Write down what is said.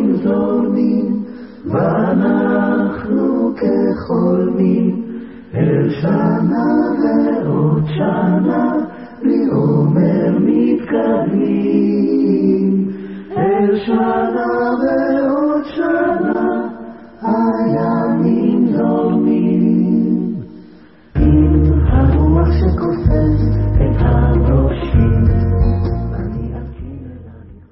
הימים זורמים, ואנחנו כחולמים, אל שנה ועוד שנה, בלי עומר מתקדמים. אל שנה ועוד שנה, הימים זורמים.